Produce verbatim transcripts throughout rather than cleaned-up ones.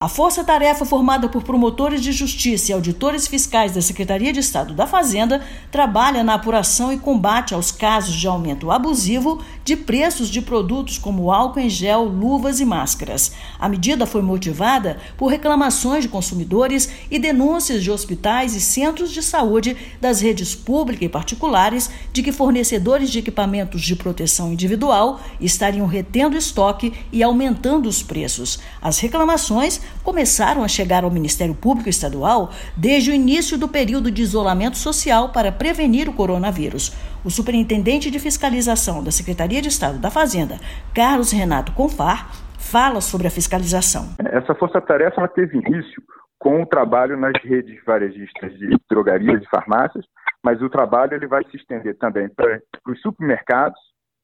A força-tarefa formada por promotores de justiça e auditores fiscais da Secretaria de Estado da Fazenda trabalha na apuração e combate aos casos de aumento abusivo de preços de produtos como álcool em gel, luvas e máscaras. A medida foi motivada por reclamações de consumidores e denúncias de hospitais e centros de saúde das redes públicas e particulares de que fornecedores de equipamentos de proteção individual estariam retendo estoque e aumentando os preços. As reclamações começaram a chegar ao Ministério Público Estadual desde o início do período de isolamento social para prevenir o coronavírus. O superintendente de fiscalização da Secretaria de Estado da Fazenda, Carlos Renato Confar, fala sobre a fiscalização. Essa força-tarefa ela teve início com o trabalho nas redes varejistas de drogarias e farmácias, mas o trabalho ele vai se estender também para os supermercados.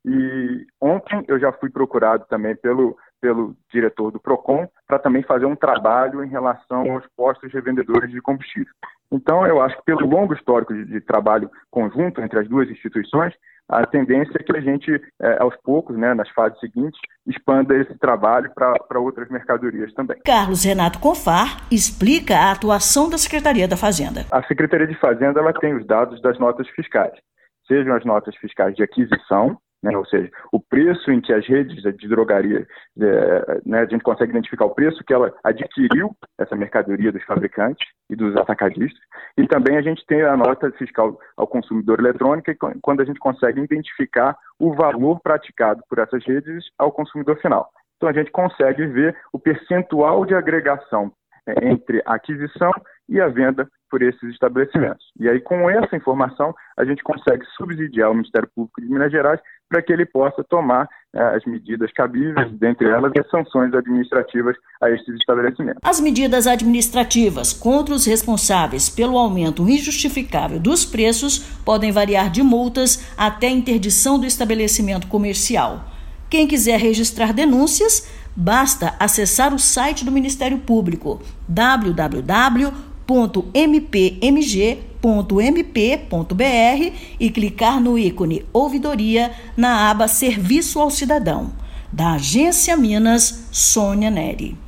E ontem eu já fui procurado também pelo, pelo diretor do PROCON para também fazer um trabalho em relação aos postos revendedores de combustível. Então, eu acho que pelo longo histórico de, de trabalho conjunto entre as duas instituições, a tendência é que a gente, é, aos poucos, né, nas fases seguintes, expanda esse trabalho para outras mercadorias também. Carlos Renato Confar explica a atuação da Secretaria da Fazenda. A Secretaria de Fazenda ela tem os dados das notas fiscais, sejam as notas fiscais de aquisição, né, ou seja, o preço em que as redes de drogaria, é, né, a gente consegue identificar o preço que ela adquiriu essa mercadoria dos fabricantes e dos atacadistas, e também a gente tem a nota fiscal ao consumidor eletrônica, quando a gente consegue identificar o valor praticado por essas redes ao consumidor final. Então a gente consegue ver o percentual de agregação é, entre a aquisição e a venda por esses estabelecimentos. E aí, com essa informação, a gente consegue subsidiar o Ministério Público de Minas Gerais para que ele possa tomar eh, as medidas cabíveis, dentre elas as sanções administrativas a esses estabelecimentos. As medidas administrativas contra os responsáveis pelo aumento injustificável dos preços podem variar de multas até interdição do estabelecimento comercial. Quem quiser registrar denúncias, basta acessar o site do Ministério Público, w w w ponto m p m g ponto m p ponto b r e clicar no ícone Ouvidoria na aba Serviço ao Cidadão. Da Agência Minas, Sônia Neri.